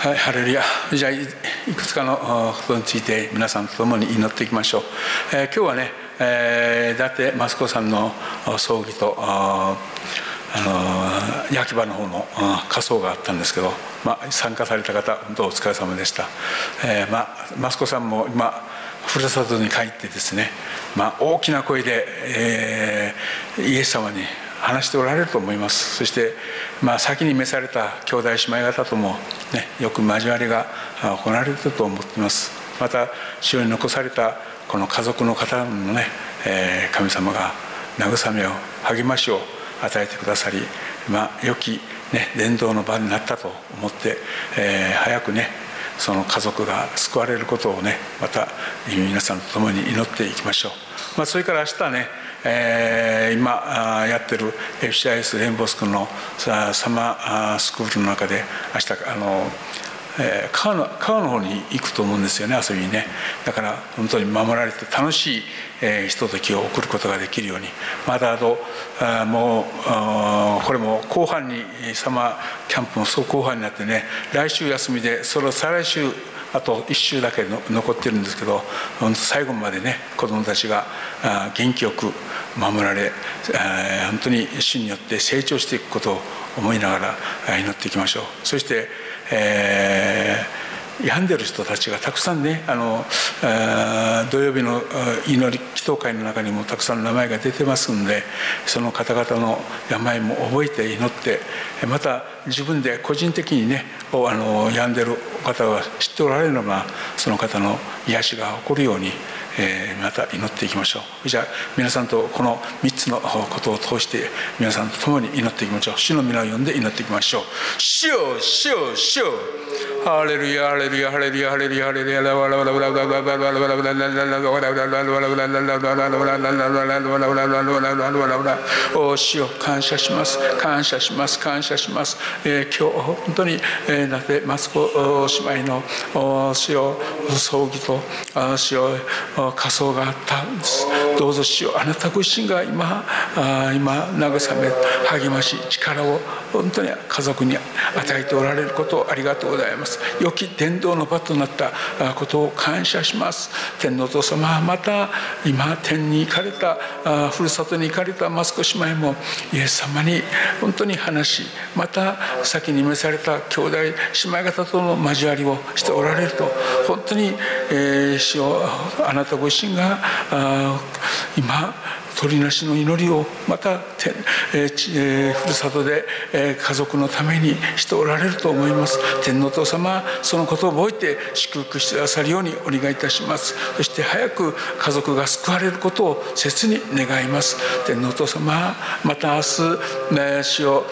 はい、ハレルヤ。じゃあいくつかのことについて皆さんと共に祈っていきましょう。今日はね、伊達益子さんの葬儀と焼き場の方の火葬があったんですけど、参加された方本当お疲れ様でした。益子さんも今ふるさとに帰ってですね、大きな声で、イエス様に話しておられると思います。そして、先に召された兄弟姉妹方とも、ね、よく交わりが行われると思っています。また主に残されたこの家族の方もね、神様が慰めを励ましを与えてくださり、良き、ね、伝道の場になったと思って、早くねその家族が救われることをね、また皆さんと共に祈っていきましょう。それから明日ね、今やってる FCIS レインボースクールのサマースクールの中で明日川の方に行くと思うんですよね、遊びにね。だから本当に守られて楽しいひとときを送ることができるように、またもうこれも後半にサマーキャンプもそう後半になってね、来週休みでそれを再来週あと1週だけ残ってるんですけど、最後までね子どもたちが元気よく守られ、本当に主によって成長していくことを思いながら祈っていきましょう。そして病んでる人たちがたくさんね、土曜日の祈り祈祷会の中にもたくさん名前が出てますので、その方々の病も覚えて祈って、また自分で個人的にね病んでる方が知っておられれば、その方の癒しが起こるようにまた祈っていきましょう。じゃあ皆さんとこの3つのことを通して皆さんと共に祈っていきましょう。主の皆を呼んで祈っていきましょう。主よ主よ主よ、ハレルヤハレルヤハレルヤハレルヤハレルヤ、お主よ感謝します感謝します感謝します。今日本当に伊達益子姉妹の主よ葬儀と主よ火葬があったんです。どうぞ主よあなたご自身が今慰め励まし力を本当に家族に与えておられることをありがとうございます。良き伝道の場となったことを感謝します。天のお父様、また今天に行かれたふるさとに行かれた益子姉妹もイエス様に本当に話し、また先に召された兄弟姉妹方との交わりをしておられると、本当に主よあなたご自身が今取りなしの祈りをまたふるさとで家族のためにしておられると思います。天のお父様、そのことを覚えて祝福してくださるようにお願いいたします。そして早く家族が救われることを切に願います。天のお父様、また明日主を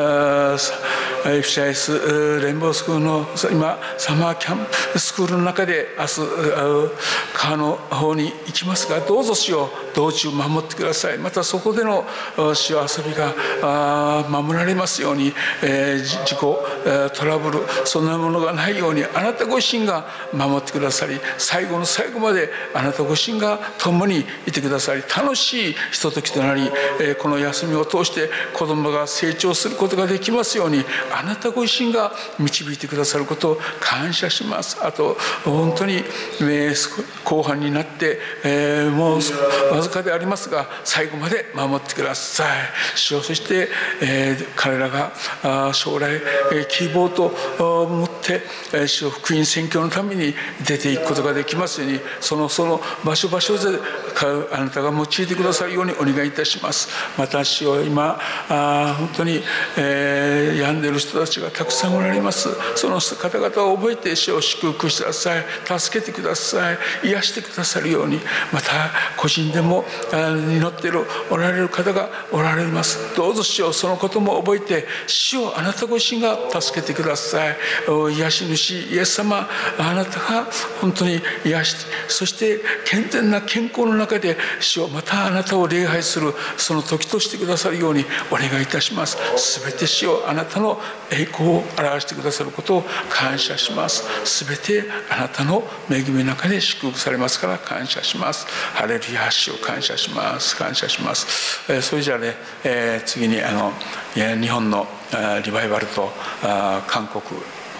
FCIS レインボースクールの今サマーキャンプスクールの中で明日川の方に行きますが、どうぞ主を道中守ってください。またそこでの主よ遊びが守られますように、事故トラブルそんなものがないようにあなたご自身が守ってくださり、最後の最後まであなたご自身が共にいてくださり、楽しいひとときとなり、この休みを通して子供が成長することができますようにあなたご自身が導いてくださることを感謝します。あと本当に後半になって、もうわずかでありますが最後まで守ってください。主よ、そして、彼らが将来希望と持って主よ福音宣教のために出ていくことができますように、その場所場所であなたが用いてくださるようにお願いいたします。また主よ今本当に、病んでいる人たちがたくさんおられます。その方々を覚えて主を祝福してください。助けてください。癒してくださるように、また個人でも祈っておられる方がおられます。どうぞ主よそのことも覚えて、主よあなたご自身が助けてください。癒し主イエス様、あなたが本当に癒して、そして健全な健康の中で主よまたあなたを礼拝するその時としてくださるようにお願いいたします。すべて主よあなたの栄光を表してくださることを感謝します。すべてあなたの恵みの中で祝福されますから感謝します。ハレルヤ、主を感謝します感謝します。それじゃあね、次に日本のリバイバルと韓国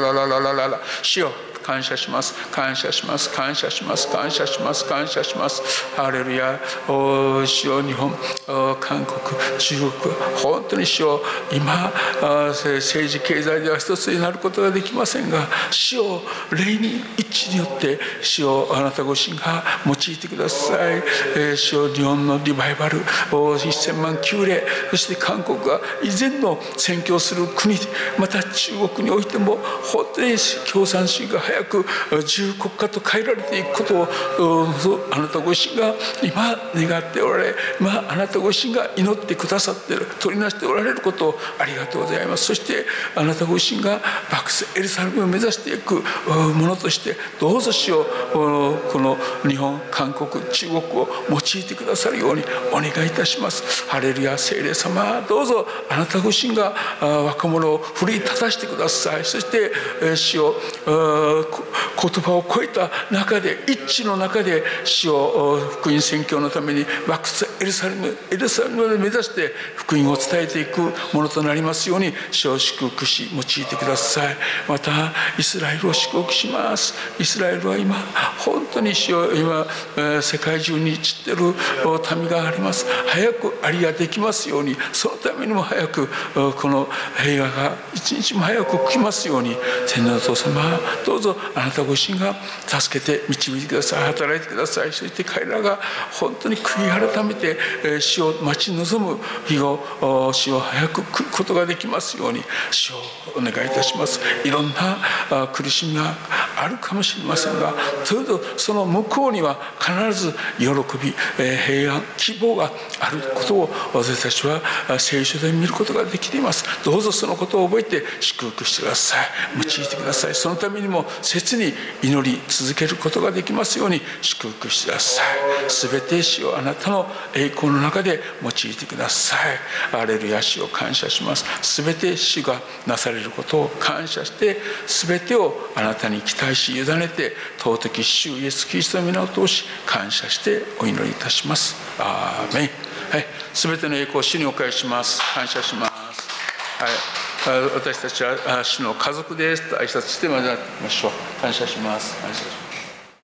ララララララ、主よ感謝します、感謝します、感謝します、感謝します、感謝します。ハレルヤ。主よ日本、韓国、中国、本当に主よ今政治経済では一つになることができませんが、主よ霊に一致によって主よあなたご神が用いてください。主よ日本のリバイバル1000万旧霊、そして韓国が以前の宣教する国、また中国においても本当に共産主義が早く自由国家と変えられていくことをあなたご自身が今願っておられ、今あなたご自身が祈ってくださっている、取りなしておられることをありがとうございます。そしてあなたご自身が幕政エルサレムを目指していくものとして、どうぞ主よこの日本、韓国、中国を用いてくださるようにお願いいたします。ハレルヤ。聖霊様、どうぞあなたご自身が若者を奮い立たしてください。そして主よ言葉を超えた中で、一致の中で主を福音宣教のために幕政エルサレムを目指して福音を伝えていくものとなりますように、主を祝福し用いてください。またイスラエルを祝福します。イスラエルは今本当に主を今世界中に散っている民があります。早くアリができますように、そのためにも早くこの平和が一日も早く来ますように、天皇のお父様、どうぞあなたご自身が助けて導いてください、働いてください。そして彼らが本当に悔い改めて主を待ち望む日を主を早く来ることができますように主をお願いいたします。いろんな苦しみがあるかもしれませんが、それとその向こうには必ず喜び、平安、希望があることを私たちは聖書で見ることができています。どうぞそのことを覚えて祝福してください、用いてください。そのためにも切に祈り続けることができますように祝福してください。すべて主をあなたの栄光の中で用いてください。ハレルヤ。主を感謝します。すべて主がなされることを感謝して、すべてをあなたに期待し委ねて、尊き主イエスキリストの皆を通し感謝してお祈りいたします。アーメン。はい、すべての栄光を主にお返しします。感謝します。はい、私たちは主の家族ですと挨拶してまいりましょう。感謝します。感謝します。